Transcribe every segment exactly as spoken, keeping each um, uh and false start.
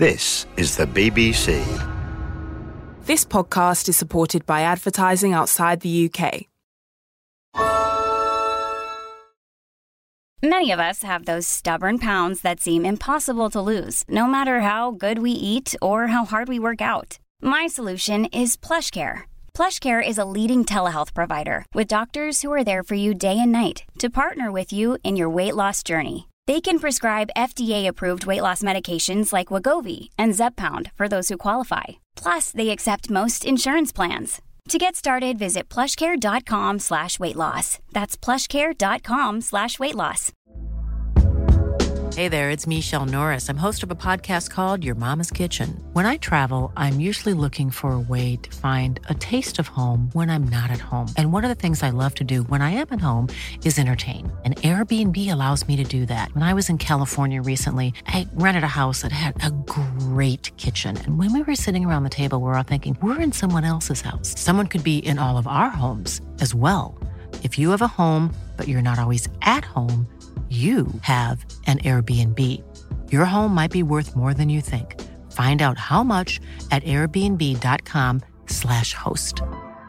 This is the B B C. This podcast is supported by advertising outside the U K. Many of us have those stubborn pounds that seem impossible to lose, no matter how good we eat or how hard we work out. My solution is PlushCare. PlushCare is a leading telehealth provider with doctors who are there for you day and night to partner with you in your weight loss journey. They can prescribe F D A-approved weight loss medications like Wegovy and Zepbound for those who qualify. Plus, they accept most insurance plans. To get started, visit plushcare.com slash weight loss. That's plushcare.com slash weight loss. Hey there, it's Michelle Norris. I'm host of a podcast called Your Mama's Kitchen. When I travel, I'm usually looking for a way to find a taste of home when I'm not at home. And one of the things I love to do when I am at home is entertain. And Airbnb allows me to do that. When I was in California recently, I rented a house that had a great kitchen. And when we were sitting around the table, we were all thinking, we're in someone else's house. Someone could be in all of our homes as well. If you have a home, but you're not always at home, you have an Airbnb. Your home might be worth more than you think. Find out how much at airbnb.com slash host.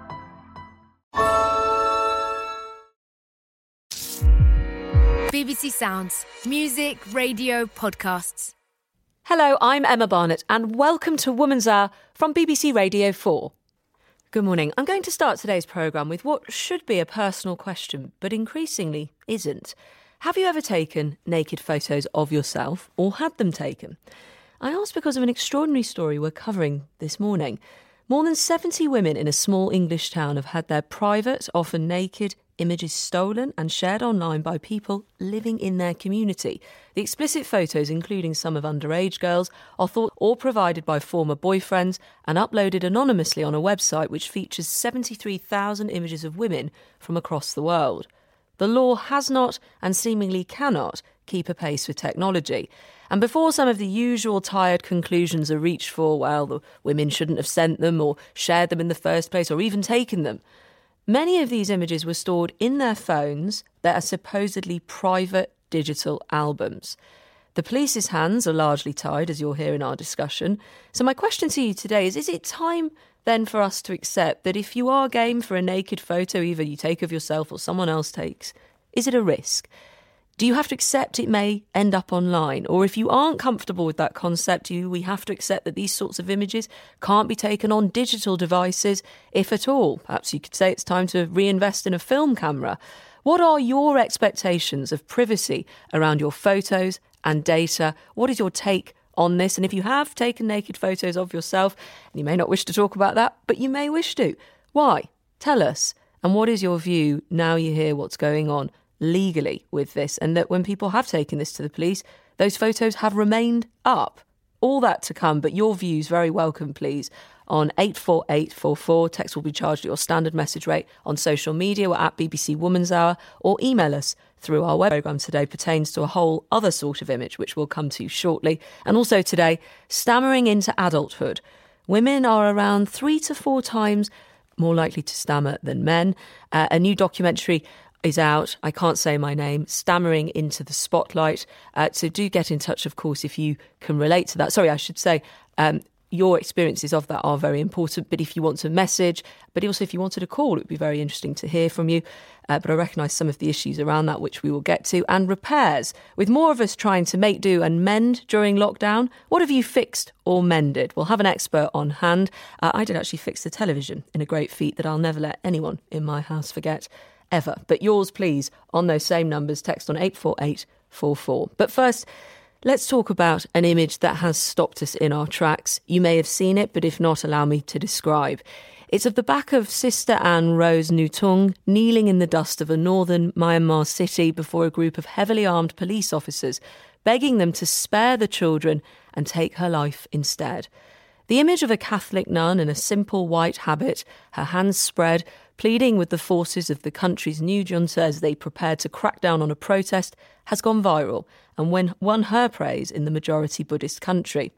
B B C Sounds. Music, radio, podcasts. Hello, I'm Emma Barnett and welcome to Woman's Hour from B B C Radio four. Good morning. I'm going to start today's programme with what should be a personal question, but increasingly isn't. Have you ever taken naked photos of yourself or had them taken? I ask because of an extraordinary story we're covering this morning. More than seventy women in a small English town have had their private, often naked, images stolen and shared online by people living in their community. The explicit photos, including some of underage girls, are thought all provided by former boyfriends and uploaded anonymously on a website which features seventy-three thousand images of women from across the world. The law has not and seemingly cannot keep a pace with technology. And before some of the usual tired conclusions are reached for, well, the women shouldn't have sent them or shared them in the first place or even taken them, many of these images were stored in their phones that are supposedly private digital albums. The police's hands are largely tied, as you'll hear in our discussion. So my question to you today is, is it time then for us to accept that if you are game for a naked photo, either you take of yourself or someone else takes, is it a risk? Do you have to accept it may end up online? Or if you aren't comfortable with that concept, do we have to accept that these sorts of images can't be taken on digital devices, if at all? Perhaps you could say it's time to reinvest in a film camera. What are your expectations of privacy around your photos and data? What is your take on this? And if you have taken naked photos of yourself, you may not wish to talk about that, but you may wish to. Why? Tell us. And what is your view now you hear what's going on legally with this, and that when people have taken this to the police, those photos have remained up? All that to come, but your views very welcome, please, on eight four eight four four. Text will be charged at your standard message rate. On social media, we're at B B C Woman's Hour, or email us through our web programme today pertains to a whole other sort of image, which we'll come to shortly. And also today, stammering into adulthood. Women are around three to four times more likely to stammer than men. Uh, a new documentary is out, I can't say my name, Stammering into the Spotlight. Uh, so do get in touch, of course, if you can relate to that. Sorry, I should say, um, your experiences of that are very important. But if you want to message, but also if you wanted a call, it would be very interesting to hear from you. Uh, but I recognise some of the issues around that, which we will get to. And repairs. With more of us trying to make do and mend during lockdown, what have you fixed or mended? We'll have an expert on hand. Uh, I did actually fix the television in a great feat that I'll never let anyone in my house forget, ever. But yours, please, on those same numbers, text on eight four eight four four. But first, let's talk about an image that has stopped us in our tracks. You may have seen it, but if not, allow me to describe. It's of the back of Sister Anne Rose Nutung kneeling in the dust of a northern Myanmar city before a group of heavily armed police officers, begging them to spare the children and take her life instead. The image of a Catholic nun in a simple white habit, her hands spread, pleading with the forces of the country's new junta as they prepared to crack down on a protest, has gone viral and won her praise in the majority Buddhist country.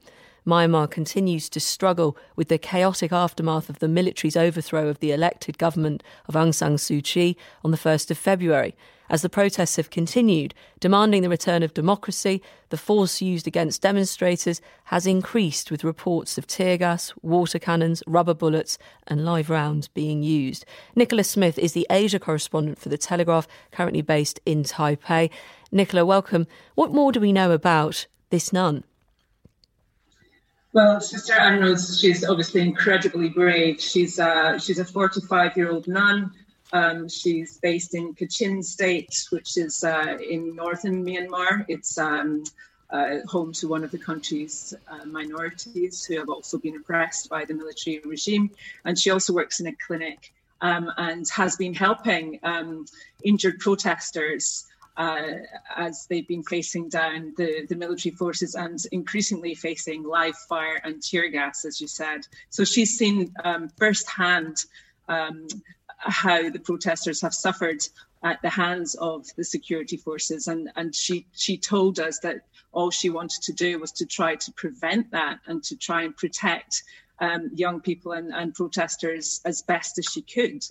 Myanmar continues to struggle with the chaotic aftermath of the military's overthrow of the elected government of Aung San Suu Kyi on the first of February. As the protests have continued, demanding the return of democracy, the force used against demonstrators has increased, with reports of tear gas, water cannons, rubber bullets and live rounds being used. Nicola Smith is the Asia correspondent for The Telegraph, currently based in Taipei. Nicola, welcome. What more do we know about this nun? Well, Sister Aung Rose, she's obviously incredibly brave. She's uh, she's a forty-five-year-old nun. Um, she's based in Kachin State, which is uh, in northern Myanmar. It's um, uh, home to one of the country's uh, minorities who have also been oppressed by the military regime. And she also works in a clinic um, and has been helping um, injured protesters uh, as they've been facing down the, the military forces and increasingly facing live fire and tear gas, as you said. So she's seen um, firsthand um, how the protesters have suffered at the hands of the security forces. And, and she, she told us that all she wanted to do was to try to prevent that and to try and protect um, young people and, and protesters as best as she could.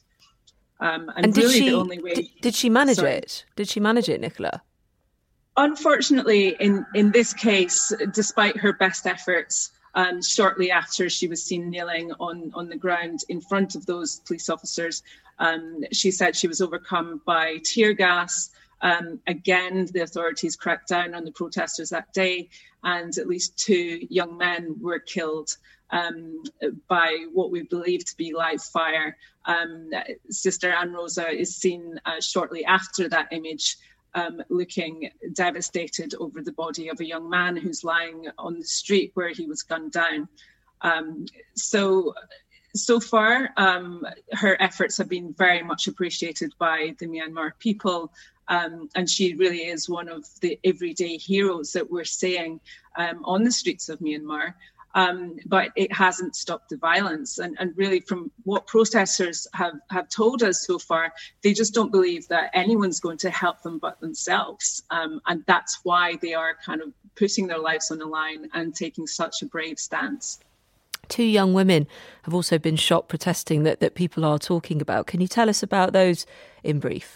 Um, and and did really she, the only way... Did, did she manage sorry. it? Did she manage it, Nicola? Unfortunately, in, in this case, despite her best efforts, Um, shortly after she was seen kneeling on, on the ground in front of those police officers, um, she said she was overcome by tear gas. Um, again, the authorities cracked down on the protesters that day, and at least two young men were killed um, by what we believe to be live fire. Um, Sister Aung Rosa is seen uh, shortly after that image Um, looking devastated over the body of a young man who's lying on the street where he was gunned down. Um, so, so far, um, her efforts have been very much appreciated by the Myanmar people. Um, and she really is one of the everyday heroes that we're seeing um, on the streets of Myanmar. Um, but it hasn't stopped the violence. And, and really, from what protesters have, have told us so far, they just don't believe that anyone's going to help them but themselves. Um, and that's why they are kind of putting their lives on the line and taking such a brave stance. Two young women have also been shot protesting that, that people are talking about. Can you tell us about those in brief?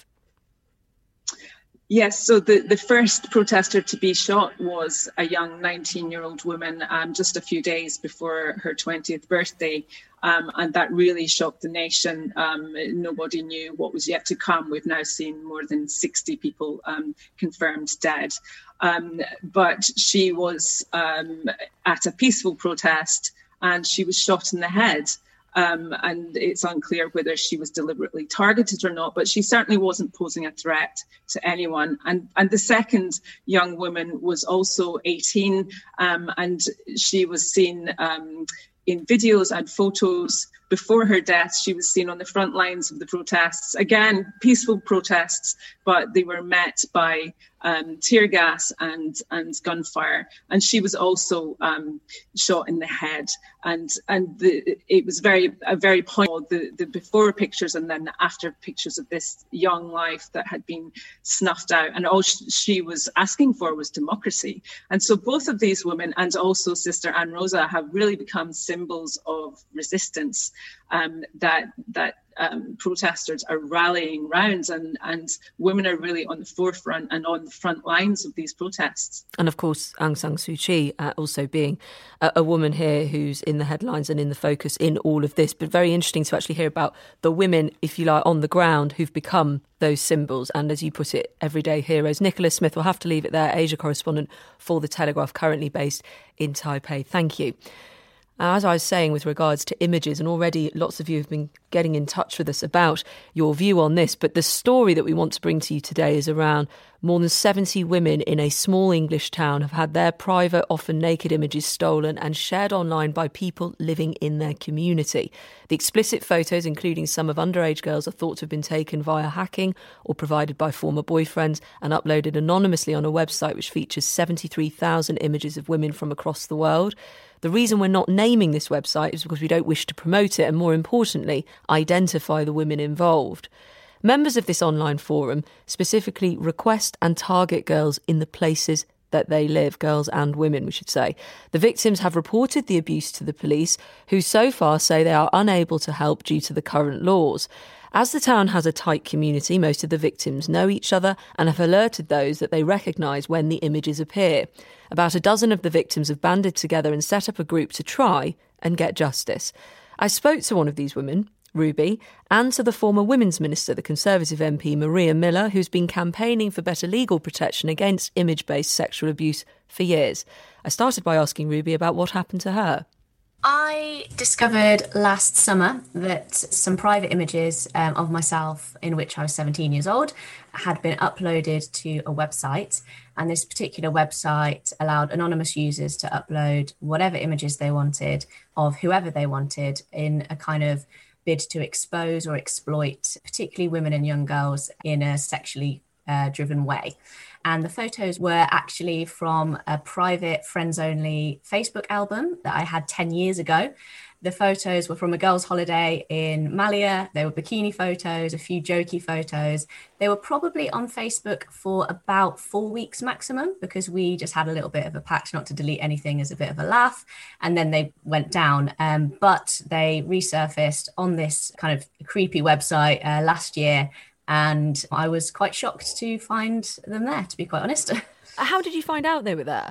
Yes, so the, the first protester to be shot was a young nineteen-year-old woman um, just a few days before her twentieth birthday, um, and that really shocked the nation. Um, nobody knew what was yet to come. We've now seen more than sixty people um, confirmed dead. Um, but she was um, at a peaceful protest and she was shot in the head. Um, and it's unclear whether she was deliberately targeted or not, but she certainly wasn't posing a threat to anyone. And, and the second young woman was also eighteen, um, and she was seen um, in videos and photos before her death. She was seen on the front lines of the protests, again, peaceful protests, but they were met by um, tear gas and, and gunfire. And she was also um, shot in the head. And and the, it was very a very point, the, the before pictures and then the after pictures of this young life that had been snuffed out. And all she, she was asking for was democracy. And so both of these women and also Sister Aung Rosa have really become symbols of resistance um, that that um, protesters are rallying round, and, and women are really on the forefront and on the front lines of these protests. And of course, Aung San Suu Kyi uh, also being a, a woman here who's in the headlines and in the focus in all of this. But very interesting to actually hear about the women, if you like, on the ground who've become those symbols and, as you put it, everyday heroes. Nicola Smith, we'll have to leave it there, Asia correspondent for The Telegraph, currently based in Taipei. Thank you. As I was saying with regards to images, and already lots of you have been getting in touch with us about your view on this, but the story that we want to bring to you today is around more than seventy women in a small English town have had their private, often naked images stolen and shared online by people living in their community. The explicit photos, including some of underage girls, are thought to have been taken via hacking or provided by former boyfriends and uploaded anonymously on a website which features seventy-three thousand images of women from across the world. The reason we're not naming this website is because we don't wish to promote it and, more importantly, identify the women involved. Members of this online forum specifically request and target girls in the places that they live, girls and women, we should say. The victims have reported the abuse to the police, who so far say they are unable to help due to the current laws. As the town has a tight community, most of the victims know each other and have alerted those that they recognise when the images appear. About a dozen of the victims have banded together and set up a group to try and get justice. I spoke to one of these women, Ruby, and to the former Women's Minister, the Conservative M P Maria Miller, who's been campaigning for better legal protection against image-based sexual abuse for years. I started by asking Ruby about what happened to her. I discovered last summer that some private images um, of myself, in which I was seventeen years old, had been uploaded to a website. And this particular website allowed anonymous users to upload whatever images they wanted of whoever they wanted in a kind of bid to expose or exploit, particularly women and young girls, in a sexually uh, driven way. And the photos were actually from a private friends-only Facebook album that I had ten years ago. The photos were from a girls' holiday in Malia. They were bikini photos, a few jokey photos. They were probably on Facebook for about four weeks maximum, because we just had a little bit of a pact not to delete anything as a bit of a laugh. And then they went down. Um, but they resurfaced on this kind of creepy website uh, last year. And I was quite shocked to find them there, to be quite honest. How did you find out they were there?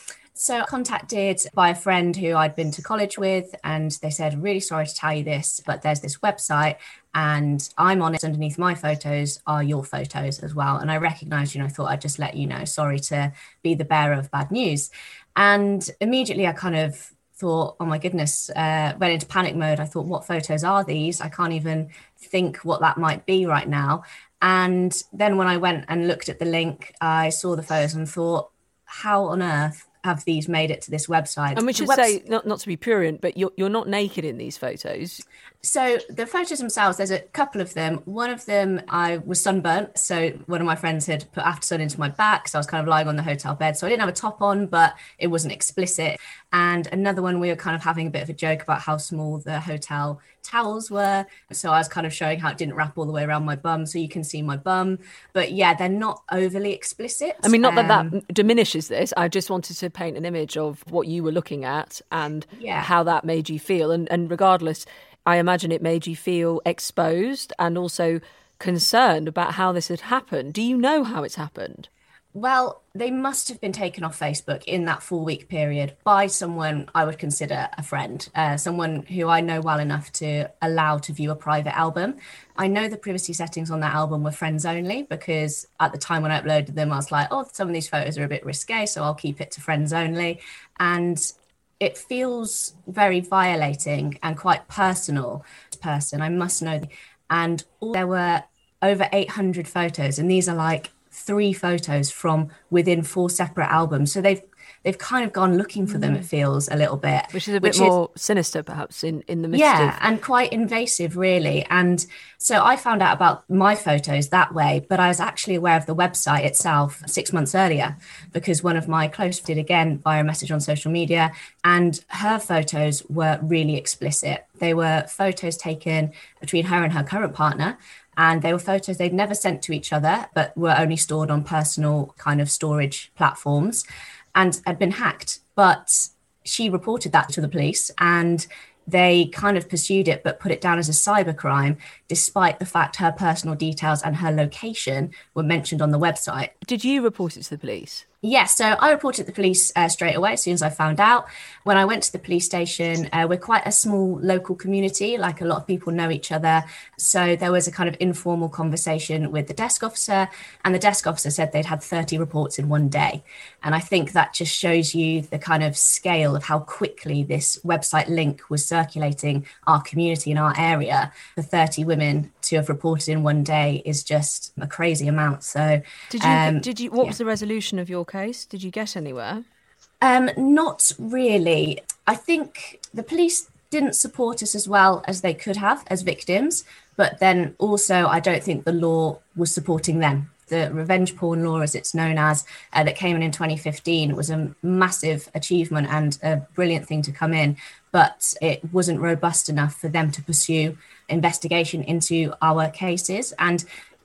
So contacted by a friend who I'd been to college with, and they said, really sorry to tell you this, but there's this website and I'm on it. Underneath my photos are your photos as well. And I recognised, you know, I thought I'd just let you know, sorry to be the bearer of bad news. And immediately I kind of thought, oh my goodness, uh, went into panic mode. I thought, what photos are these? I can't even think what that might be right now. And then when I went and looked at the link, I saw the photos and thought, how on earth have these made it to this website? And we should webs- say, not, not to be prurient, but you're, you're not naked in these photos. So the photos themselves, there's a couple of them. One of them, I was sunburnt. So one of my friends had put after sun into my back. So I was kind of lying on the hotel bed. So I didn't have a top on, but it wasn't explicit. And another one, we were kind of having a bit of a joke about how small the hotel towels were. So I was kind of showing how it didn't wrap all the way around my bum, so you can see my bum. But yeah, they're not overly explicit. I mean, not that um, that diminishes this. I just wanted to paint an image of what you were looking at and yeah. how that made you feel. And, and regardless, I imagine it made you feel exposed and also concerned about how this had happened. Do you know how it's happened? Well, they must have been taken off Facebook in that four-week period by someone I would consider a friend, uh, someone who I know well enough to allow to view a private album. I know the privacy settings on that album were friends only, because at the time when I uploaded them, I was like, oh, some of these photos are a bit risque, so I'll keep it to friends only. And it feels very violating and quite personal to person, I must know. And there were over eight hundred photos, and these are like three photos from within four separate albums. So they've they've kind of gone looking for them, it feels a little bit. Which is a bit which more is, sinister, perhaps, in, in the midst yeah, of... and quite invasive, really. And so I found out about my photos that way, but I was actually aware of the website itself six months earlier, because one of my close did again via a message on social media, and her photos were really explicit. They were photos taken between her and her current partner, and they were photos they'd never sent to each other, but were only stored on personal kind of storage platforms and had been hacked. But she reported that to the police, and they kind of pursued it, but put it down as a cybercrime, despite the fact her personal details and her location were mentioned on the website. Did you report it to the police? Yes, so I reported the police uh, straight away as soon as I found out. When I went to the police station, uh, we're quite a small local community, like a lot of people know each other. So there was a kind of informal conversation with the desk officer, and the desk officer said they'd had thirty reports in one day. And I think that just shows you the kind of scale of how quickly this website link was circulating our community in our area. For thirty women to have reported in one day is just a crazy amount. So did you, um, did you, what yeah. was the resolution of your case? Did you get anywhere? Um, not really. I think the police didn't support us as well as they could have as victims, but then also I don't think the law was supporting them. The revenge porn law, as it's known as, uh, that came in in twenty fifteen was a massive achievement and a brilliant thing to come in, but it wasn't robust enough for them to pursue investigation into our cases. And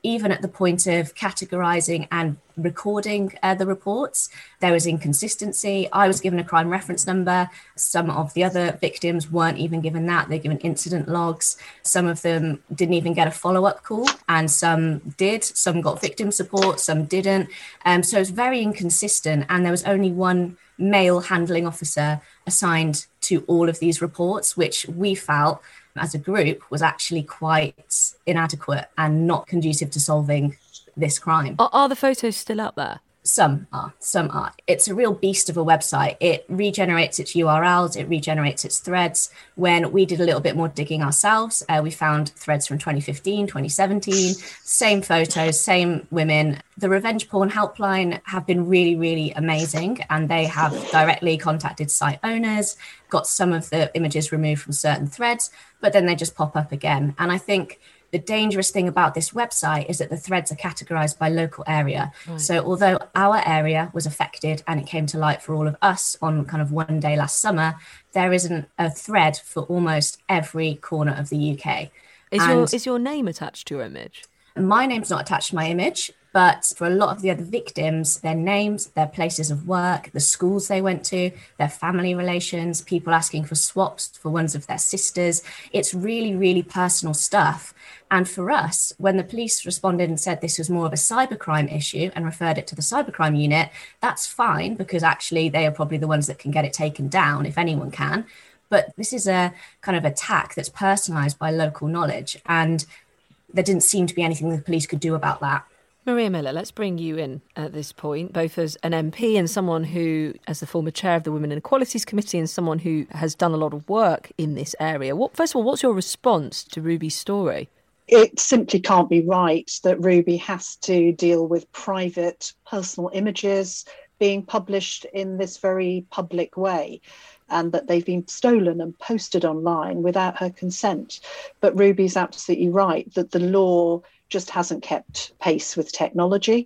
even at the point of categorising and recording uh, the reports, there was inconsistency. I was given a crime reference number. Some of the other victims weren't even given that. They're given incident logs. Some of them didn't even get a follow-up call, and some did. Some got victim support, some didn't. Um, so it's very inconsistent, and there was only one male handling officer assigned to all of these reports, which we felt as a group was actually quite inadequate and not conducive to solving this crime. Are, are the photos still up there? Some are, some are. It's a real beast of a website. It regenerates its U R Ls, it regenerates its threads. When we did a little bit more digging ourselves, uh, we found threads from twenty fifteen, twenty seventeen, same photos, same women. The Revenge Porn Helpline have been really, really amazing, and they have directly contacted site owners, got some of the images removed from certain threads, but then they just pop up again. And I think the dangerous thing about this website is that the threads are categorized by local area. Right. So although our area was affected and it came to light for all of us on kind of one day last summer, there isn't a thread for almost every corner of the U K. Is your is your name attached to your image? My name's not attached to my image, but for a lot of the other victims, their names, their places of work, the schools they went to, their family relations, people asking for swaps for ones of their sisters. It's really, really personal stuff. And for us, when the police responded and said this was more of a cybercrime issue and referred it to the cybercrime unit, that's fine, because actually they are probably the ones that can get it taken down if anyone can. But this is a kind of attack that's personalised by local knowledge, and there didn't seem to be anything the police could do about that. Maria Miller, let's bring you in at this point, both as an M P and someone who, as the former chair of the Women and Equalities Committee, and someone who has done a lot of work in this area. What, first of all, what's your response to Ruby's story? It simply can't be right that Ruby has to deal with private, personal images being published in this very public way, and that they've been stolen and posted online without her consent. But Ruby's absolutely right that the law just hasn't kept pace with technology,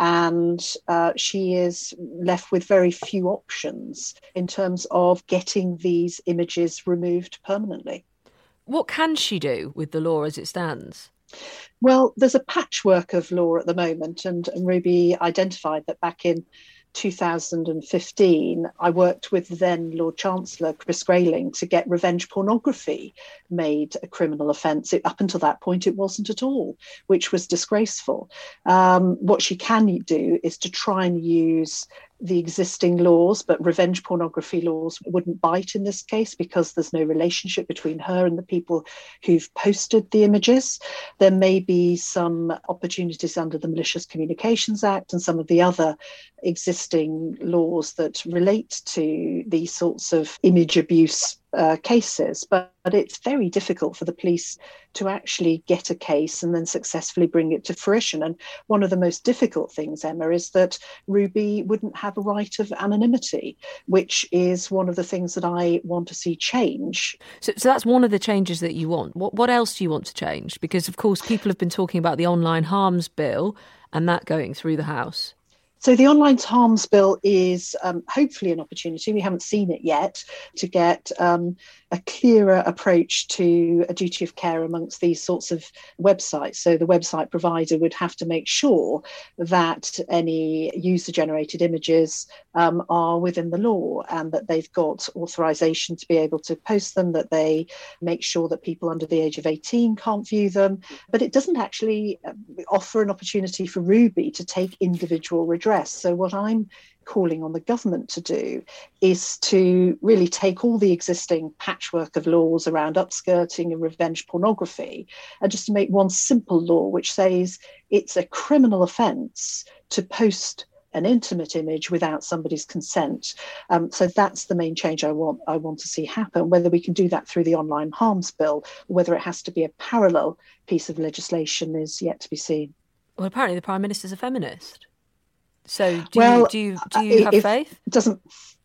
and uh, she is left with very few options in terms of getting these images removed permanently. What can she do with the law as it stands? Well, there's a patchwork of law at the moment, and, and Ruby identified that back in two thousand fifteen, I worked with then Lord Chancellor Chris Grayling to get revenge pornography made a criminal offence. It, up until that point, it wasn't at all, which was disgraceful. Um, what she can do is to try and use the existing laws, but revenge pornography laws wouldn't bite in this case because there's no relationship between her and the people who've posted the images. There may be some opportunities under the Malicious Communications Act and some of the other existing laws that relate to these sorts of image abuse uh, cases, but, but it's very difficult for the police to actually get a case and then successfully bring it to fruition. And one of the most difficult things, Emma, is that Ruby wouldn't have a right of anonymity, which is one of the things that I want to see change. So, so that's one of the changes that you want. What, what else do you want to change? Because, of course, people have been talking about the Online Harms Bill and that going through the House. So the Online Harms Bill is um, hopefully an opportunity, we haven't seen it yet, to get um, a clearer approach to a duty of care amongst these sorts of websites. So the website provider would have to make sure that any user-generated images um, are within the law and that they've got authorization to be able to post them, that they make sure that people under the age of eighteen can't view them. But it doesn't actually offer an opportunity for Ruby to take individual redress. So what I'm calling on the government to do is to really take all the existing patchwork of laws around upskirting and revenge pornography and just to make one simple law which says it's a criminal offence to post an intimate image without somebody's consent. Um, so that's the main change I want I want to see happen. Whether we can do that through the Online Harms Bill, or whether it has to be a parallel piece of legislation is yet to be seen. Well, apparently the Prime Minister's a feminist. So do well, you do you, do you have faith? It doesn't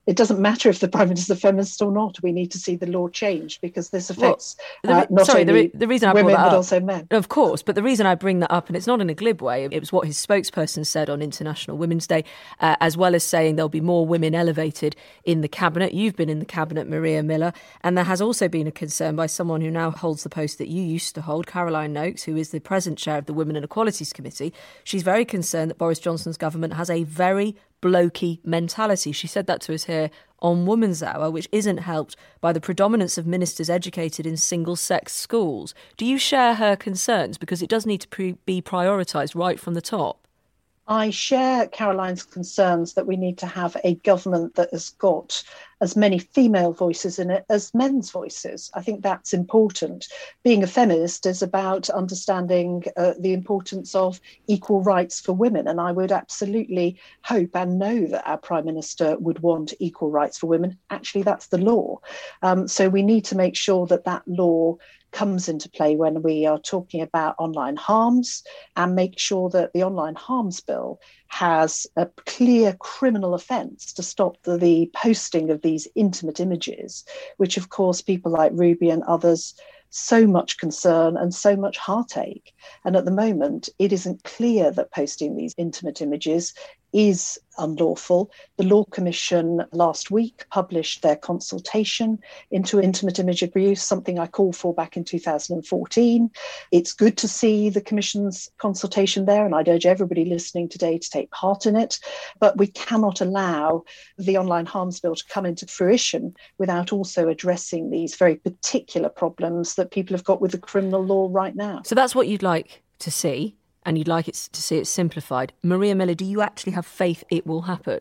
it doesn't matter if the Prime Minister is a feminist or not. We need to see the law changed, because this affects well, the, uh, not sorry, only the, re- the reason I women, brought that but up, also men. Of course, but the reason I bring that up, and it's not in a glib way, it was what his spokesperson said on International Women's Day, uh, as well as saying there'll be more women elevated in the cabinet. You've been in the cabinet, Maria Miller, and there has also been a concern by someone who now holds the post that you used to hold, Caroline Noakes, who is the present chair of the Women and Equalities Committee. She's very concerned that Boris Johnson's government has a very blokey mentality. She said that to us here on Woman's Hour, which isn't helped by the predominance of ministers educated in single-sex schools. Do you share her concerns? Because it does need to pre- be prioritised right from the top. I share Caroline's concerns that we need to have a government that has got as many female voices in it as men's voices. I think that's important. Being a feminist is about understanding uh, the importance of equal rights for women. And I would absolutely hope and know that our Prime Minister would want equal rights for women. Actually, that's the law. Um, so we need to make sure that that law comes into play when we are talking about online harms, and make sure that the online harms bill has a clear criminal offence to stop the, the posting of these intimate images, which of course people like Ruby and others so much concern and so much heartache. And at the moment, it isn't clear that posting these intimate images is unlawful. The Law Commission last week published their consultation into intimate image abuse, something I called for back in two thousand fourteen. It's good to see the Commission's consultation there, and I'd urge everybody listening today to take part in it. But we cannot allow the online harms bill to come into fruition without also addressing these very particular problems that people have got with the criminal law right now. So that's what you'd like to see, and you'd like it to see it simplified. Maria Miller, do you actually have faith it will happen?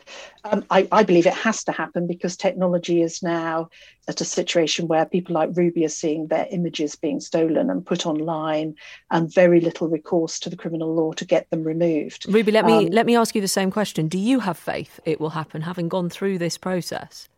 Um, I, I believe it has to happen, because technology is now at a situation where people like Ruby are seeing their images being stolen and put online, and very little recourse to the criminal law to get them removed. Ruby, let me um, let me ask you the same question. Do you have faith it will happen, having gone through this process?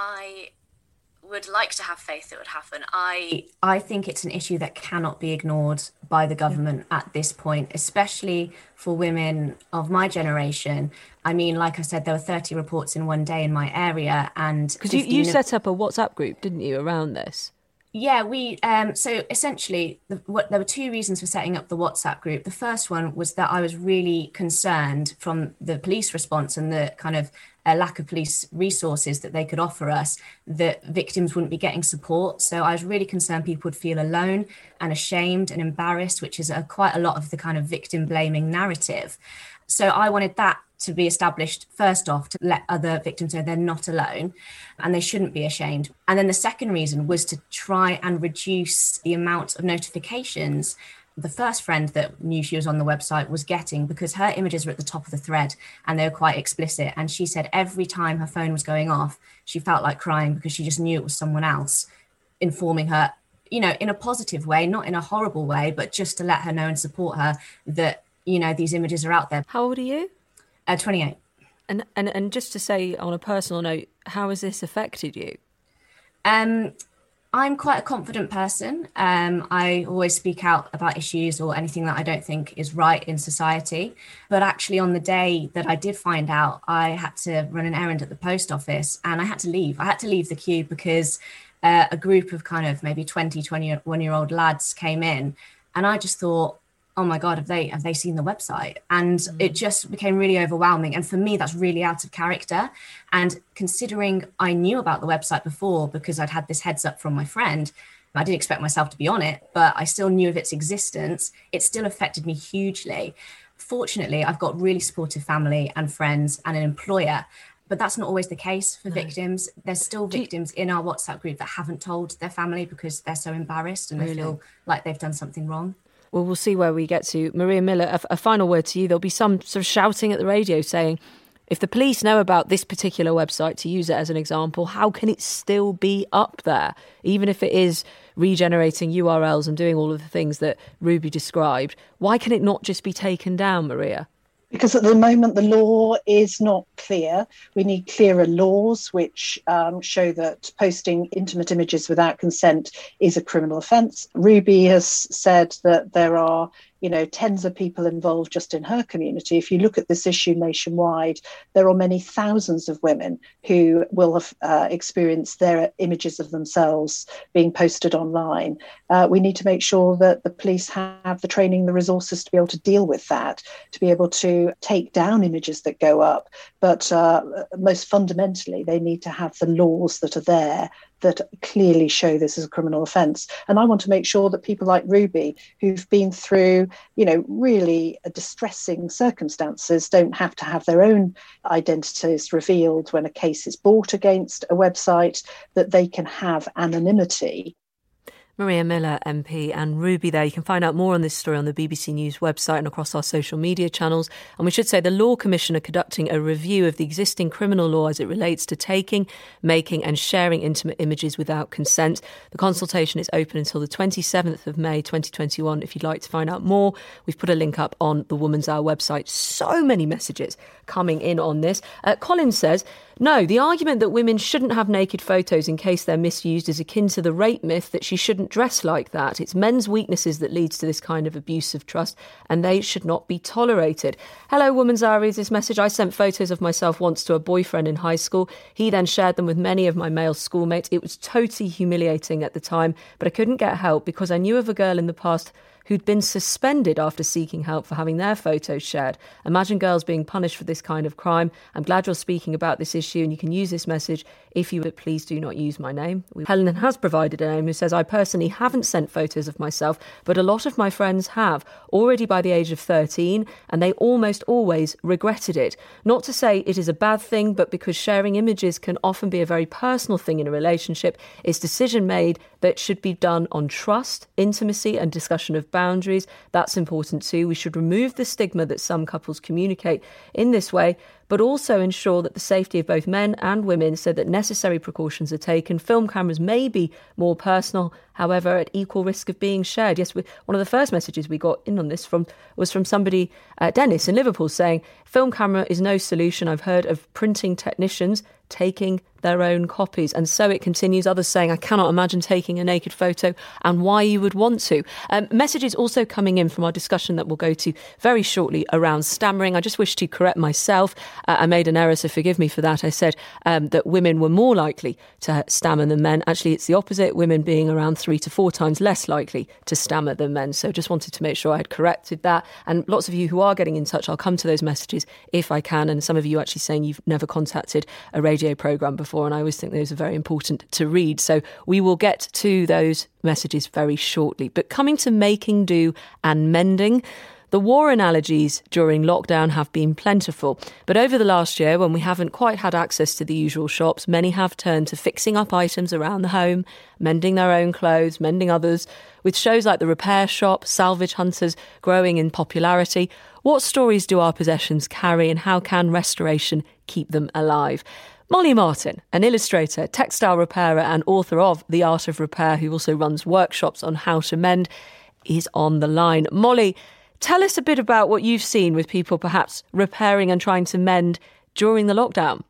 I would like to have faith it would happen. I I think it's an issue that cannot be ignored by the government at this point, especially for women of my generation. I mean, like I said, there were thirty reports in one day in my area, and because you, you set up a WhatsApp group, didn't you, around this? Yeah, we um so essentially the, what there were two reasons for setting up the WhatsApp group. The first one was that I was really concerned from the police response and the kind of a lack of police resources that they could offer us, that victims wouldn't be getting support. So I was really concerned people would feel alone and ashamed and embarrassed, which is a, quite a lot of the kind of victim blaming narrative. So I wanted that to be established first off, to let other victims know they're not alone and they shouldn't be ashamed. And then the second reason was to try and reduce the amount of notifications the first friend that knew she was on the website was getting, because her images were at the top of the thread and they were quite explicit. And she said every time her phone was going off, she felt like crying, because she just knew it was someone else informing her, you know, in a positive way, not in a horrible way, but just to let her know and support her that, you know, these images are out there. How old are you? Uh, twenty-eight. And, and and just to say on a personal note, how has this affected you? Um, I'm quite a confident person. Um, I always speak out about issues or anything that I don't think is right in society. But actually on the day that I did find out, I had to run an errand at the post office and I had to leave. I had to leave the queue because uh, a group of kind of maybe twenty, twenty-one-year-old lads came in, and I just thought, oh my God, have they have they seen the website? And mm. it just became really overwhelming. And for me, that's really out of character. And considering I knew about the website before because I'd had this heads up from my friend, I didn't expect myself to be on it, but I still knew of its existence. It still affected me hugely. Fortunately, I've got really supportive family and friends and an employer, but that's not always the case for no. victims. There's still victims in our WhatsApp group that haven't told their family because they're so embarrassed and really? they feel like they've done something wrong. Well, we'll see where we get to. Maria Miller, a, a final word to you. There'll be some sort of shouting at the radio saying, if the police know about this particular website, to use it as an example, how can it still be up there? Even if it is regenerating U R Ls and doing all of the things that Ruby described, why can it not just be taken down, Maria? Because at the moment, the law is not clear. We need clearer laws which um, show that posting intimate images without consent is a criminal offence. Ruby has said that there are you know, tens of people involved just in her community. If you look at this issue nationwide, there are many thousands of women who will have uh, experienced their images of themselves being posted online. Uh, we need to make sure that the police have the training, the resources to be able to deal with that, to be able to take down images that go up. But uh, most fundamentally, they need to have the laws that are there that clearly show this as a criminal offence. And I want to make sure that people like Ruby, who've been through, you know, really distressing circumstances, don't have to have their own identities revealed when a case is brought against a website, that they can have anonymity. Maria Miller, M P, and Ruby there. You can find out more on this story on the B B C News website and across our social media channels. And we should say the Law Commission are conducting a review of the existing criminal law as it relates to taking, making and sharing intimate images without consent. The consultation is open until the twenty-seventh of May twenty twenty-one. If you'd like to find out more, we've put a link up on the Woman's Hour website. So many messages coming in on this. Uh, Colin says, no, the argument that women shouldn't have naked photos in case they're misused is akin to the rape myth that she shouldn't dress like that. It's men's weaknesses that leads to this kind of abuse of trust, and they should not be tolerated. Hello, Woman's Hour, reads this message. I sent photos of myself once to a boyfriend in high school. He then shared them with many of my male schoolmates. It was totally humiliating at the time, but I couldn't get help because I knew of a girl in the past who'd been suspended after seeking help for having their photos shared. Imagine girls being punished for this kind of crime. I'm glad you're speaking about this issue, and you can use this message if you would. Please do not use my name. Helen has provided a name who says, I personally haven't sent photos of myself, but a lot of my friends have, already by the age of thirteen, and they almost always regretted it. Not to say it is a bad thing, but because sharing images can often be a very personal thing in a relationship, it's a decision made that should be done on trust, intimacy and discussion of boundaries. That's important too. We should remove the stigma that some couples communicate in this way, but also ensure that the safety of both men and women so that necessary precautions are taken. Film cameras may be more personal, however, at equal risk of being shared. Yes, we, one of the first messages we got in on this from was from somebody, uh, Dennis in Liverpool, saying, film camera is no solution. I've heard of printing technicians taking their own copies. And so it continues. Others saying, I cannot imagine taking a naked photo and why you would want to. Um, messages also coming in from our discussion that we'll go to very shortly around stammering. I just wish to correct myself. Uh, I made an error, so forgive me for that. I said um, that women were more likely to stammer than men. Actually, it's the opposite, women being around three to four times less likely to stammer than men. So just wanted to make sure I had corrected that. And lots of you who are getting in touch, I'll come to those messages if I can. And some of you actually saying you've never contacted a radio programme before. And I always think those are very important to read. So we will get to those messages very shortly. But coming to making do and mending, the war analogies during lockdown have been plentiful. But over the last year, when we haven't quite had access to the usual shops, many have turned to fixing up items around the home, mending their own clothes, mending others, with shows like The Repair Shop, Salvage Hunters growing in popularity. What stories do our possessions carry, and how can restoration keep them alive? Molly Martin, an illustrator, textile repairer and author of The Art of Repair, who also runs workshops on how to mend, is on the line. Molly, tell us a bit about what you've seen with people perhaps repairing and trying to mend during the lockdown.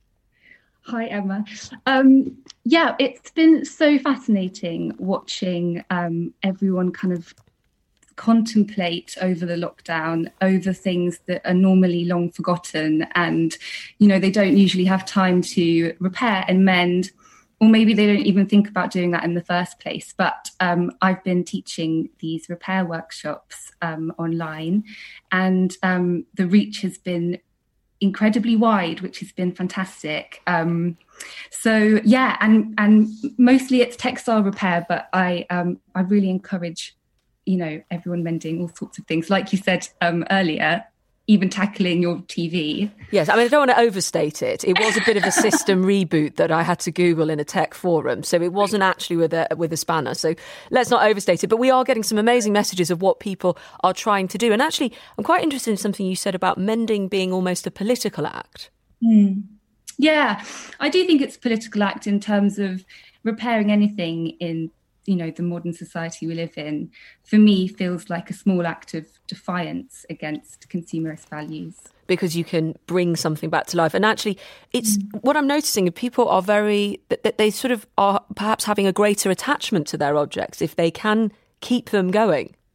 Hi, Emma. Um, yeah, it's been so fascinating watching um, everyone kind of contemplate over the lockdown over things that are normally long forgotten, and you know they don't usually have time to repair and mend, or maybe they don't even think about doing that in the first place. But um, I've been teaching these repair workshops um, online, and um, the reach has been incredibly wide, which has been fantastic. Um, so yeah, and and mostly it's textile repair, but I um, I really encourage you know, everyone mending all sorts of things. Like you said um, earlier, even tackling your T V. Yes, I mean, I don't want to overstate it. It was a bit of a system reboot that I had to Google in a tech forum. So it wasn't actually with a, with a spanner. So let's not overstate it. But we are getting some amazing messages of what people are trying to do. And actually, I'm quite interested in something you said about mending being almost a political act. Mm. Yeah, I do think it's a political act in terms of repairing anything in you know, the modern society we live in, for me, feels like a small act of defiance against consumerist values. Because you can bring something back to life. And actually, it's mm. what I'm noticing, people are very, that they sort of are perhaps having a greater attachment to their objects if they can keep them going.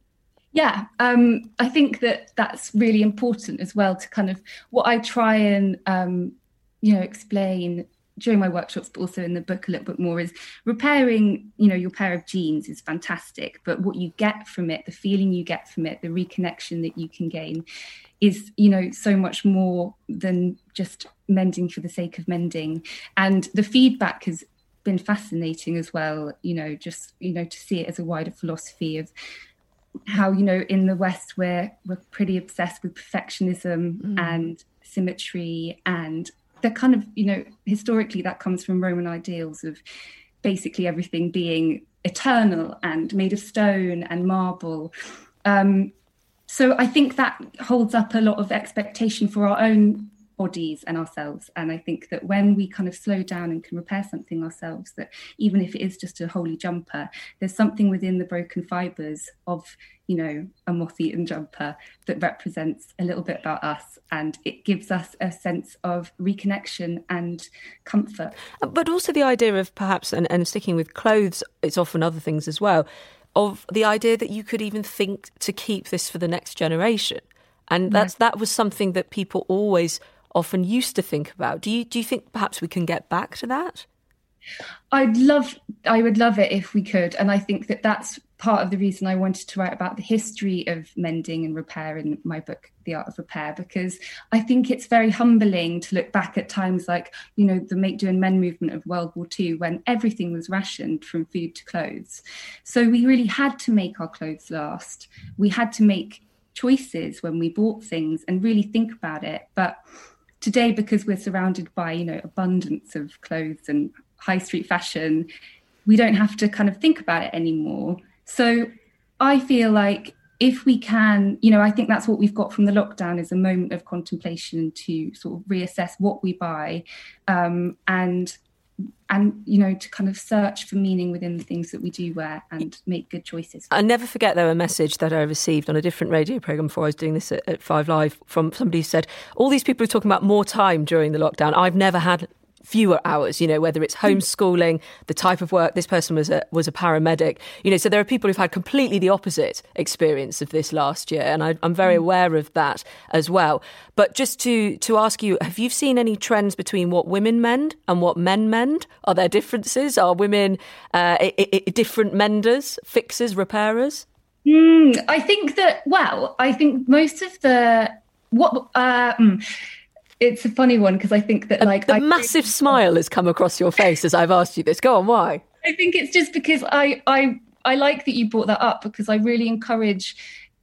Yeah, um, I think that that's really important as well to kind of what I try and, um, you know, explain during my workshops, but also in the book a little bit more, is repairing, you know, your pair of jeans is fantastic, but what you get from it, the feeling you get from it, the reconnection that you can gain is, you know, so much more than just mending for the sake of mending. And the feedback has been fascinating as well, you know, just, you know, to see it as a wider philosophy of how, you know, in the West, we're, we're pretty obsessed with perfectionism mm. and symmetry, and the kind of, you know, historically that comes from Roman ideals of basically everything being eternal and made of stone and marble. Um, so I think that holds up a lot of expectation for our own bodies and ourselves. And I think that when we kind of slow down and can repair something ourselves, that even if it is just a holy jumper, there's something within the broken fibres of, you know, a moth-eaten jumper that represents a little bit about us, and it gives us a sense of reconnection and comfort. But also the idea of perhaps, and, and sticking with clothes, it's often other things as well, of the idea that you could even think to keep this for the next generation. And that's yeah. that was something that people always often used to think about. Do you do you think perhaps we can get back to that? I'd love, I would love it if we could. And I think that that's part of the reason I wanted to write about the history of mending and repair in my book, The Art of Repair, because I think it's very humbling to look back at times like, you know, the Make, Do and Mend movement of World War Two, when everything was rationed from food to clothes. So we really had to make our clothes last. We had to make choices when we bought things and really think about it. But today, because we're surrounded by, you know, abundance of clothes and high street fashion, we don't have to kind of think about it anymore. So I feel like if we can, you know, I think that's what we've got from the lockdown, is a moment of contemplation to sort of reassess what we buy, um, and and, you know, to kind of search for meaning within the things that we do wear and make good choices. I never forget, though, a message that I received on a different radio programme before I was doing this at, at Five Live from somebody who said, all these people are talking about more time during the lockdown. I've never had fewer hours, you know, whether it's homeschooling, the type of work. This person was a was a paramedic, you know, so there are people who've had completely the opposite experience of this last year, and I, I'm very aware of that as well. But just to to ask you, have you seen any trends between what women mend and what men mend? Are there differences? Are women uh, I- I- different menders, fixers, repairers? Mm, I think that, well, I think most of the what uh, mm, it's a funny one, because I think that like the I, massive smile has come across your face as I've asked you this. Go on, why? I think it's just because I I I like that you brought that up, because I really encourage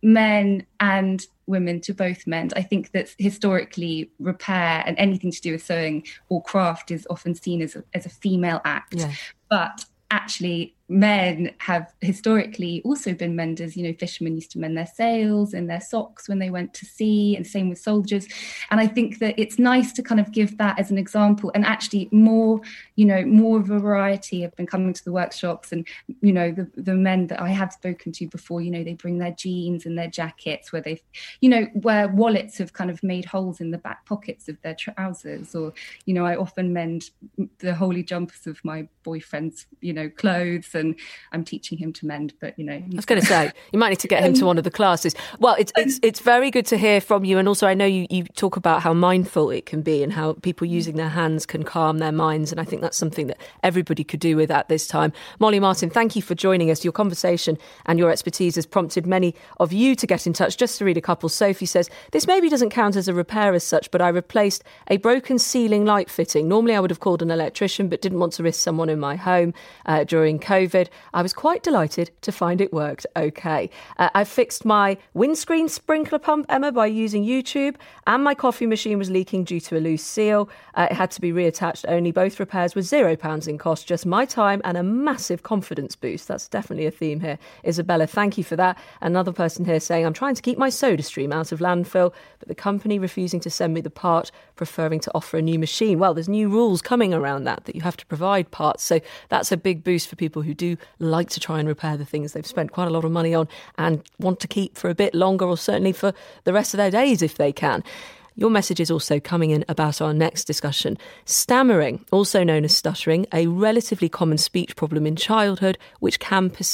men and women to both mend. I think that historically repair and anything to do with sewing or craft is often seen as a, as a female act, yeah. But actually men have historically also been menders. You know, fishermen used to mend their sails and their socks when they went to sea, and same with soldiers. And I think that it's nice to kind of give that as an example, and actually more, you know, more of a variety have been coming to the workshops. And, you know, the, the men that I have spoken to before, you know, they bring their jeans and their jackets where they've, you know, where wallets have kind of made holes in the back pockets of their trousers. Or, you know, I often mend the holy jumpers of my boyfriend's, you know, clothes, and I'm teaching him to mend, but, you know. I was going to say, you might need to get him to one of the classes. Well, it's it's it's very good to hear from you. And also, I know you, you talk about how mindful it can be and how people using their hands can calm their minds. And I think that's something that everybody could do with at this time. Molly Martin, thank you for joining us. Your conversation and your expertise has prompted many of you to get in touch. Just to read a couple, Sophie says, this maybe doesn't count as a repair as such, but I replaced a broken ceiling light fitting. Normally, I would have called an electrician, but didn't want to risk someone in my home uh, during COVID. I was quite delighted to find it worked okay. Uh, I fixed my windscreen sprinkler pump, Emma, by using YouTube, and my coffee machine was leaking due to a loose seal. Uh, it had to be reattached only. Both repairs were zero pounds in cost, just my time and a massive confidence boost. That's definitely a theme here. Isabella, thank you for that. Another person here saying, I'm trying to keep my soda stream out of landfill, but the company refusing to send me the part, preferring to offer a new machine. Well, there's new rules coming around that, that you have to provide parts. So that's a big boost for people who do like to try and repair the things they've spent quite a lot of money on and want to keep for a bit longer, or certainly for the rest of their days if they can. Your message is also coming in about our next discussion. Stammering, also known as stuttering, a relatively common speech problem in childhood, which can persist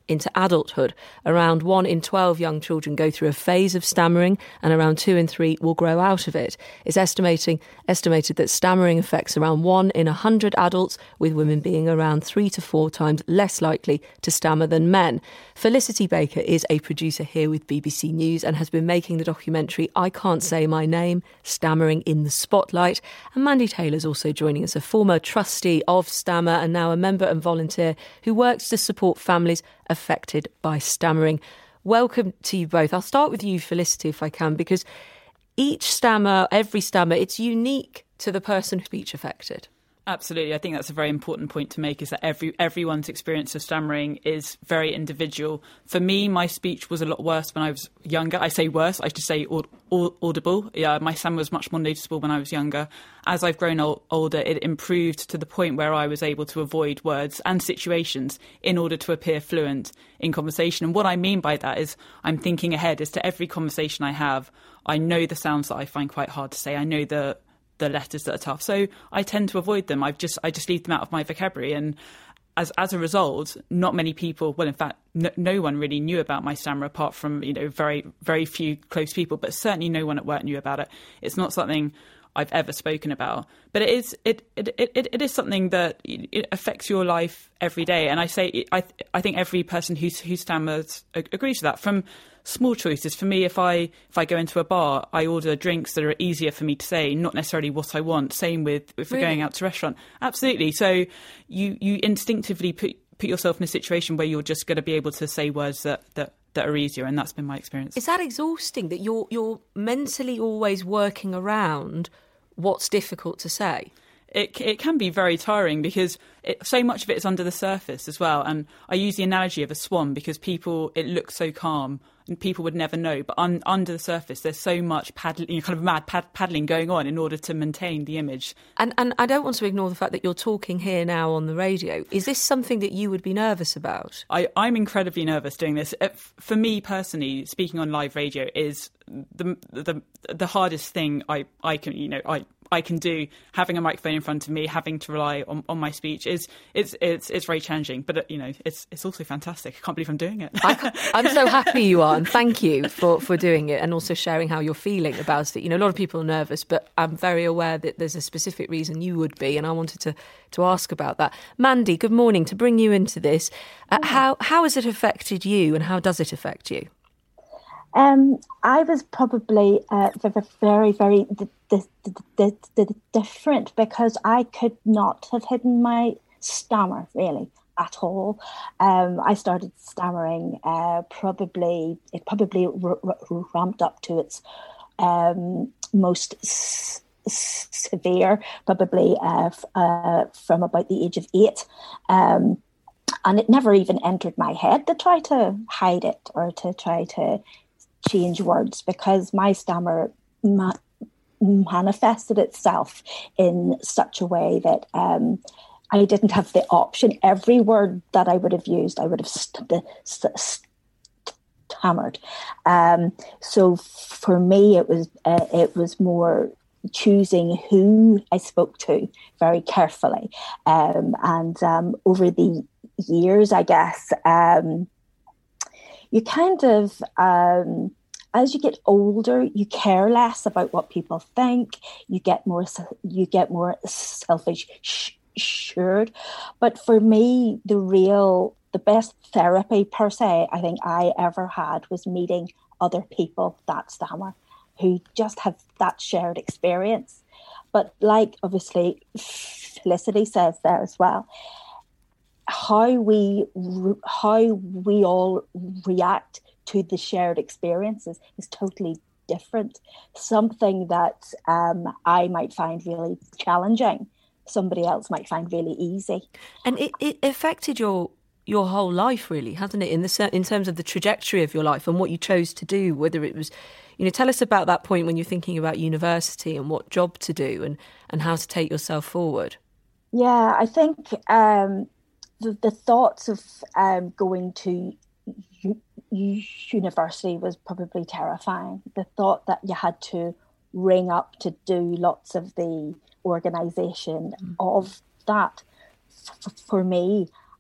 into adulthood. Around one in twelve young children go through a phase of stammering, and around two in three will grow out of it. It's estimating estimated that stammering affects around one in one hundred adults, with women being around three to four times less likely to stammer than men. Felicity Baker is a producer here with B B C News and has been making the documentary I Can't Say My Name, Stammering in the Spotlight. And Mandy Taylor's also joining us, a former trustee of Stammer and now a member and volunteer who works to support families affected by stammering. Welcome to you both. I'll start with you, Felicity, if I can, because each stammer, every stammer, it's unique to the person speech affected. Absolutely. I think that's a very important point to make, is that every everyone's experience of stammering is very individual. For me, my speech was a lot worse when I was younger. I say worse, I should say aud- audible. Yeah, my stammer was much more noticeable when I was younger. As I've grown ol- older, it improved to the point where I was able to avoid words and situations in order to appear fluent in conversation. And what I mean by that is I'm thinking ahead as to every conversation I have. I know the sounds that I find quite hard to say. I know the the letters that are tough. So I tend to avoid them. I've just I just leave them out of my vocabulary. And as as a result, not many people, well, in fact, no, no one really knew about my stammer apart from, you know, very, very few close people, but certainly no one at work knew about it. It's not something I've ever spoken about. But it is it it, it, it is something that it affects your life every day. And I say I I think every person who who stammers agrees with that. From small choices. For me, if I if I go into a bar, I order drinks that are easier for me to say, not necessarily what I want. Same with if we're Really? going out to a restaurant. Absolutely. So you you instinctively put put yourself in a situation where you're just going to be able to say words that, that, that are easier, and that's been my experience. Is that exhausting, that you're you're mentally always working around what's difficult to say? It it can be very tiring because it, so much of it is under the surface as well. And I use the analogy of a swan because people, it looks so calm and people would never know. But un, under the surface, there's so much paddling, you know, kind of mad pad, paddling going on in order to maintain the image. And and I don't want to ignore the fact that you're talking here now on the radio. Is this something that you would be nervous about? I, I'm incredibly nervous doing this. For me personally, speaking on live radio is the the the hardest thing I, I can, you know, I. I can do. Having a microphone in front of me, having to rely on, on my speech is it's it's it's very challenging. But you know, it's it's also fantastic. I can't believe I'm doing it. I, I'm so happy you are, and thank you for, for doing it and also sharing how you're feeling about it. You know, a lot of people are nervous, but I'm very aware that there's a specific reason you would be, and I wanted to to ask about that. Mandy, good morning. To bring you into this, uh, how how has it affected you, and how does it affect you? Um, I was probably uh, very, very, very d- d- d- d- different because I could not have hidden my stammer really at all. Um, I started stammering uh, probably, it probably r- r- ramped up to its um, most s- severe, probably uh, f- uh, from about the age of eight. Um, and it never even entered my head to try to hide it or to try to change words, because my stammer ma- manifested itself in such a way that um, I didn't have the option. Every word that I would have used, I would have st- st- stammered. Um, so for me, it was uh, it was more choosing who I spoke to very carefully, um, and um, over the years, I guess. Um, You kind of, um, as you get older, you care less about what people think. You get more, you get more selfish, assured. But for me, the real, the best therapy per se, I think I ever had was meeting other people that stammer, who just have that shared experience. But like obviously Felicity says there as well, how we how we all react to the shared experiences is totally different. Something that um, I might find really challenging, somebody else might find really easy. And it, it affected your your whole life, really, hasn't it? In the in terms of the trajectory of your life and what you chose to do. Whether it was, you know, tell us about that point when you're thinking about university and what job to do and and how to take yourself forward. Yeah, I think. Um, The, the thoughts of um, going to u- university was probably terrifying. The thought that you had to ring up to do lots of the organisation mm. of that, f- for me,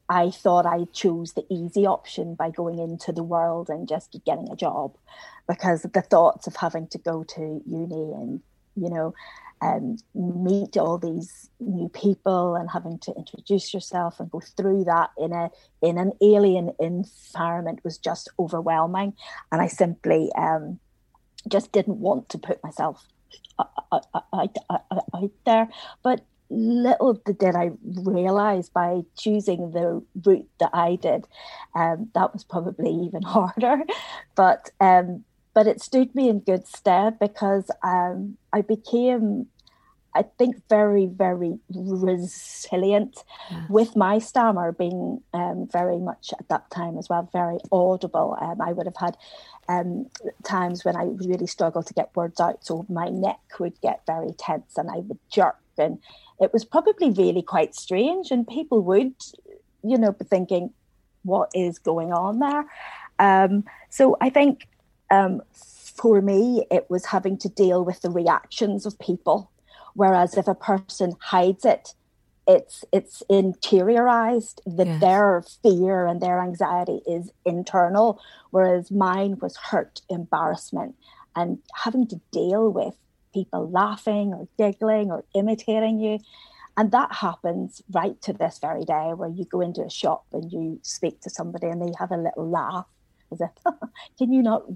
I thought I chose the easy option by going into the world and just getting a job, because of the thoughts of having to go to uni and, you know, um, meet all these new people and having to introduce yourself and go through that in a in an alien environment was just overwhelming. And I simply um, just didn't want to put myself out, out, out there. But little did I realise, by choosing the route that I did, um, that was probably even harder. But um, but it stood me in good stead, because um, I became, I think, very, very resilient. Yes. With my stammer being um, very much at that time as well, very audible. Um, I would have had um, times when I really struggled to get words out, so my neck would get very tense and I would jerk, and it was probably really quite strange, and people would, you know, be thinking, what is going on there? Um, so I think um, for me, it was having to deal with the reactions of people. Whereas if a person hides it, it's it's interiorized, that yes. their fear and their anxiety is internal, whereas mine was hurt, embarrassment, and having to deal with people laughing or giggling or imitating you. And that happens right to this very day, where you go into a shop and you speak to somebody and they have a little laugh as if, can you not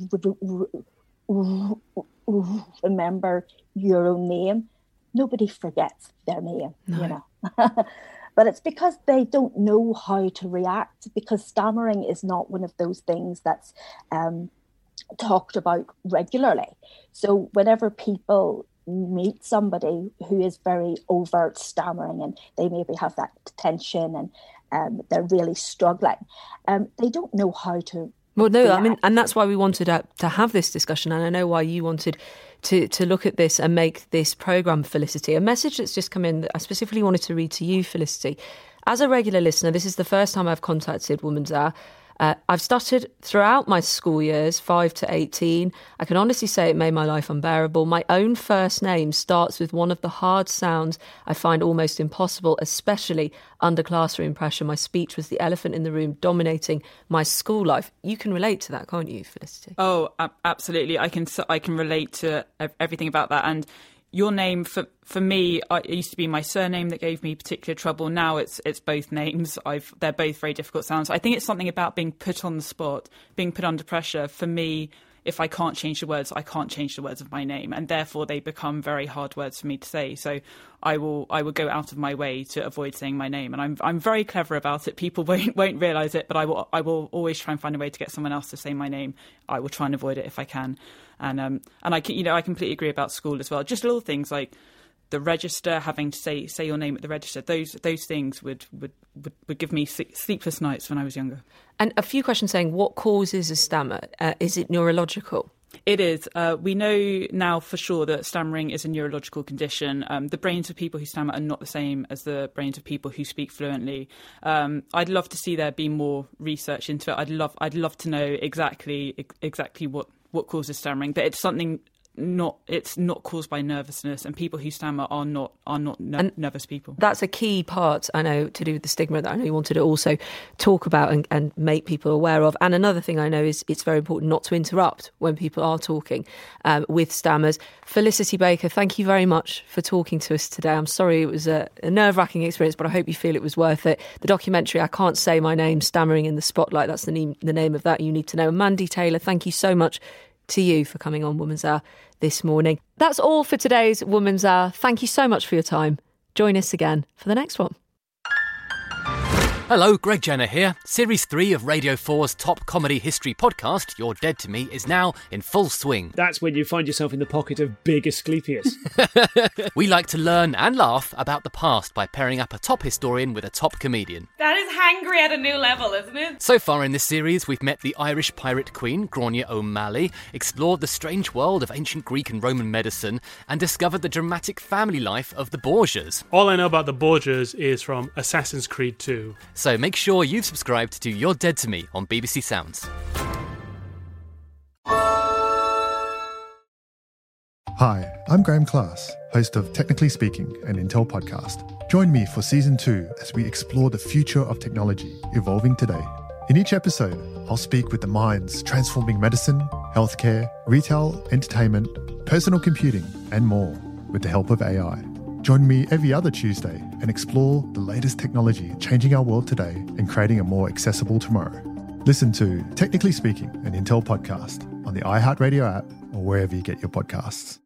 remember your own name? Nobody forgets their name, no. you know. But it's because they don't know how to react, because stammering is not one of those things that's um, talked about regularly. So whenever people meet somebody who is very overt stammering, and they maybe have that tension and um, they're really struggling, um, they don't know how to Well, no, react. I mean, and that's why we wanted to, to have this discussion, and I know why you wanted to to look at this and make this programme, Felicity. A message that's just come in that I specifically wanted to read to you, Felicity. As a regular listener, this is the first time I've contacted Women's Hour. Uh, I've stuttered throughout my school years, five to eighteen. I can honestly say it made my life unbearable. My own first name starts with one of the hard sounds I find almost impossible, especially under classroom pressure. My speech was the elephant in the room, dominating my school life. You can relate to that, can't you, Felicity? Oh, absolutely. I can I can relate to everything about that. And your name, for for me, it used to be my surname that gave me particular trouble. Now it's it's both names. I've they're both very difficult sounds. I think it's something about being put on the spot, being put under pressure. For me, if I can't change the words, I can't change the words of my name, and therefore they become very hard words for me to say. So I will I will go out of my way to avoid saying my name, and I'm I'm very clever about it. People won't won't realise it, but I will I will always try and find a way to get someone else to say my name. I will try and avoid it if I can. And um and I you know I completely agree about school as well. Just little things like the register, having to say say your name at the register. Those those things would would, would, would give me sleepless nights when I was younger. And a few questions saying, what causes a stammer? Uh, is it neurological? It is. Uh, we know now for sure that stammering is a neurological condition. Um, the brains of people who stammer are not the same as the brains of people who speak fluently. Um, I'd love to see there be more research into it. I'd love I'd love to know exactly exactly what. what causes stammering, but it's something not it's not caused by nervousness, and people who stammer are not are not ner- nervous people. That's a key part, I know, to do with the stigma that I know you wanted to also talk about and, and make people aware of. And another thing I know is it's very important not to interrupt when people are talking um, with stammers. Felicity Baker, thank you very much for talking to us today. I'm sorry it was a, a nerve-wracking experience, but I hope you feel it was worth it. The documentary, I Can't Say My Name, Stammering in the Spotlight, that's the name, the name of that you need to know. Mandy Taylor, thank you so much to you for coming on Woman's Hour this morning. That's all for today's Woman's Hour. Thank you so much for your time. Join us again for the next one. Hello, Greg Jenner here. Series three of Radio four's top comedy history podcast, You're Dead to Me, is now in full swing. That's when you find yourself in the pocket of big Asclepius. We like to learn and laugh about the past by pairing up a top historian with a top comedian. That is hangry at a new level, isn't it? So far in this series, we've met the Irish pirate queen, Grania O'Malley, explored the strange world of ancient Greek and Roman medicine, and discovered the dramatic family life of the Borgias. All I know about the Borgias is from Assassin's Creed two. So make sure you've subscribed to You're Dead to Me on B B C Sounds. Hi, I'm Graham Class, host of Technically Speaking, an Intel podcast. Join me for season two as we explore the future of technology evolving today. In each episode, I'll speak with the minds transforming medicine, healthcare, retail, entertainment, personal computing, and more with the help of A I. Join me every other Tuesday and explore the latest technology changing our world today and creating a more accessible tomorrow. Listen to Technically Speaking, an Intel podcast on the iHeartRadio app or wherever you get your podcasts.